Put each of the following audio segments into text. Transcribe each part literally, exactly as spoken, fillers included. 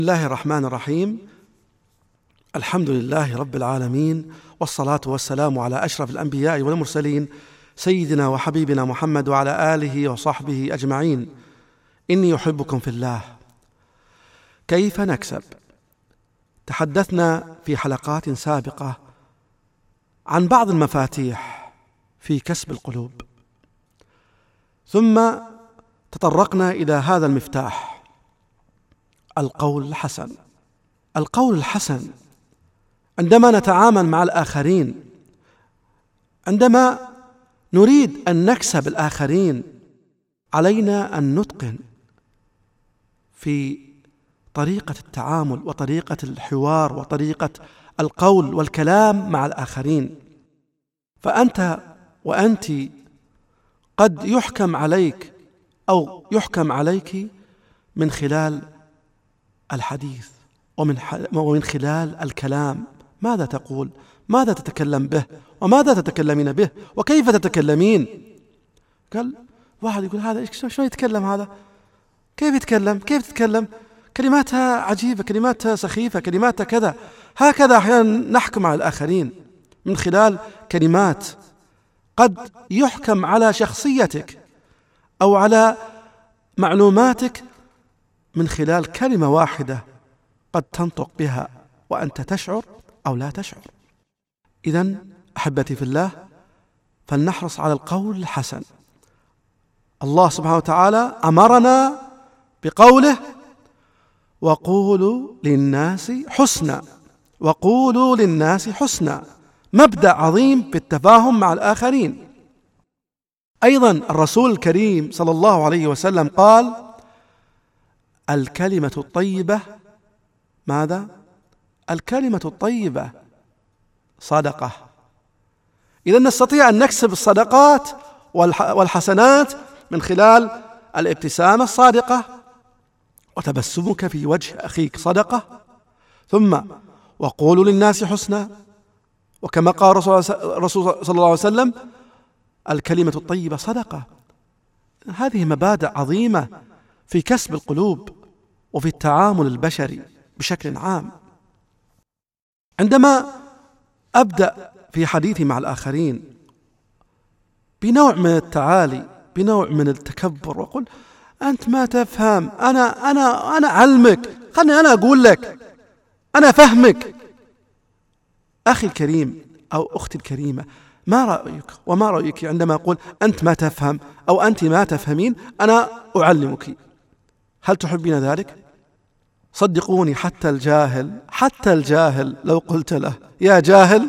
بسم الله الرحمن الرحيم. الحمد لله رب العالمين، والصلاة والسلام على أشرف الأنبياء والمرسلين سيدنا وحبيبنا محمد وعلى آله وصحبه أجمعين. إني أحبكم في الله. كيف نكسب؟ تحدثنا في حلقات سابقة عن بعض المفاتيح في كسب القلوب، ثم تطرقنا إلى هذا المفتاح، القول الحسن. القول الحسن عندما نتعامل مع الآخرين، عندما نريد أن نكسب الآخرين، علينا أن نتقن في طريقة التعامل وطريقة الحوار وطريقة القول والكلام مع الآخرين. فأنت وأنت قد يحكم عليك أو يحكم عليك من خلال الحديث ومن ومن خلال الكلام. ماذا تقول؟ ماذا تتكلم به؟ وماذا تتكلمين به؟ وكيف تتكلمين؟ قال واحد يقول هذا شو يتكلم هذا؟ كيف يتكلم؟ كيف تتكلم؟ كلماتها عجيبة، كلماتها سخيفة، كلماتها كذا. هكذا أحيانا نحكم على الآخرين من خلال كلمات. قد يحكم على شخصيتك أو على معلوماتك من خلال كلمة واحدة قد تنطق بها وأنت تشعر أو لا تشعر. إذن أحبتي في الله، فلنحرص على القول الحسن. الله سبحانه وتعالى أمرنا بقوله: وقولوا للناس حسنا، وقولوا للناس حسنا. مبدأ عظيم في التفاهم مع الآخرين. أيضا الرسول الكريم صلى الله عليه وسلم قال: الكلمة الطيبة ماذا؟ الكلمة الطيبة صدقة. إذا نستطيع أن نكسب الصدقات والحسنات من خلال الابتسامة الصادقة، وتبسمك في وجه أخيك صدقة. ثم وقولوا للناس حسنا، وكما قال الرسول صلى الله عليه وسلم: الكلمة الطيبة صدقة. هذه مبادئ عظيمة في كسب القلوب وفي التعامل البشري بشكل عام. عندما أبدأ في حديثي مع الآخرين بنوع من التعالي، بنوع من التكبر، وأقول: أنت ما تفهم، أنا أنا أنا أعلمك، خلني أنا أقول لك، أنا فهمك. أخي الكريم أو أختي الكريمة، ما رأيك وما رأيك عندما أقول أنت ما تفهم أو أنت ما تفهمين، أنا أعلمك؟ هل تحبين ذلك؟ صدقوني، حتى الجاهل حتى الجاهل لو قلت له يا جاهل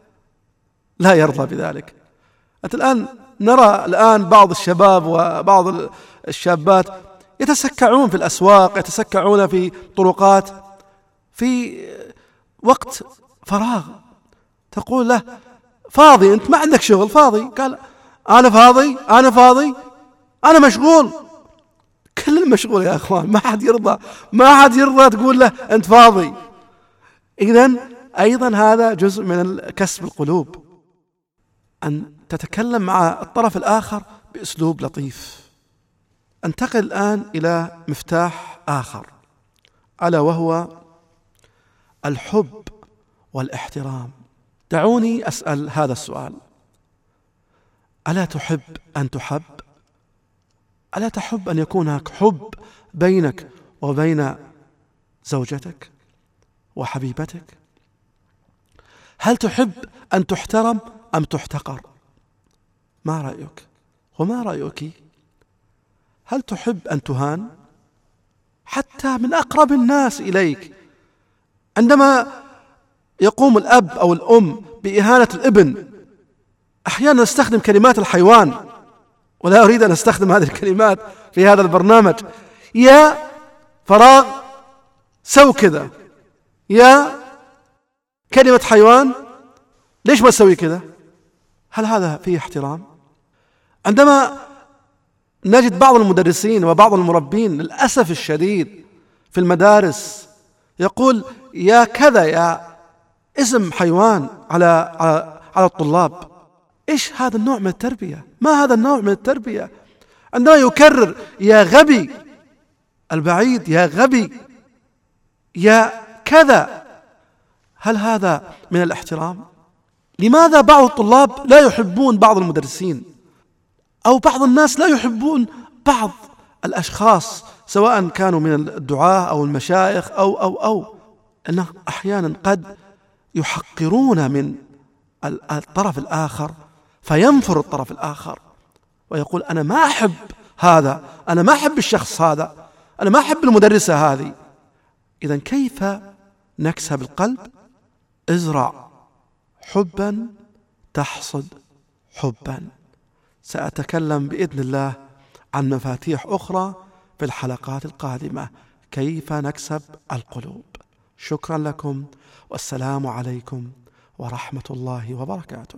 لا يرضى بذلك. أنت الآن نرى الآن بعض الشباب وبعض الشابات يتسكعون في الأسواق، يتسكعون في طرقات في وقت فراغ. تقول له: فاضي أنت؟ ما عندك شغل؟ فاضي؟ قال: أنا فاضي أنا فاضي أنا مشغول. كل المشغول يا أخوان، ما حد يرضى ما حد يرضى تقول له أنت فاضي. إذن أيضا هذا جزء من كسب القلوب، أن تتكلم مع الطرف الآخر بأسلوب لطيف. أنتقل الآن إلى مفتاح آخر، ألا وهو الحب والاحترام. دعوني أسأل هذا السؤال: ألا تحب أن تحب؟ ألا تحب أن يكون هناك حب بينك وبين زوجتك وحبيبتك؟ هل تحب أن تحترم أم تحتقر؟ ما رأيك وما رأيك؟ هل تحب أن تهان حتى من أقرب الناس إليك؟ عندما يقوم الأب أو الأم بإهانة الابن، أحيانا نستخدم كلمات الحيوان، ولا أريد أن أستخدم هذه الكلمات في هذا البرنامج. يا فراغ سو كذا، يا كلمة حيوان ليش ما تسوي كذا؟ هل هذا فيه احترام؟ عندما نجد بعض المدرسين وبعض المربين للأسف الشديد في المدارس يقول يا كذا، يا اسم حيوان على على, على الطلاب. إيش هذا النوع من التربية؟ ما هذا النوع من التربية؟ عندما يكرر يا غبي البعيد، يا غبي، يا كذا. هل هذا من الاحترام؟ لماذا بعض الطلاب لا يحبون بعض المدرسين، أو بعض الناس لا يحبون بعض الأشخاص سواء كانوا من الدعاة أو المشايخ أو أو أو أنه أحيانا قد يحقرون من الطرف الآخر فينفر الطرف الآخر ويقول أنا ما أحب هذا، أنا ما أحب الشخص هذا، أنا ما أحب المدرسة هذه. إذن كيف نكسب القلب؟ ازرع حبا تحصد حبا. سأتكلم بإذن الله عن مفاتيح أخرى في الحلقات القادمة، كيف نكسب القلوب. شكرا لكم، والسلام عليكم ورحمة الله وبركاته.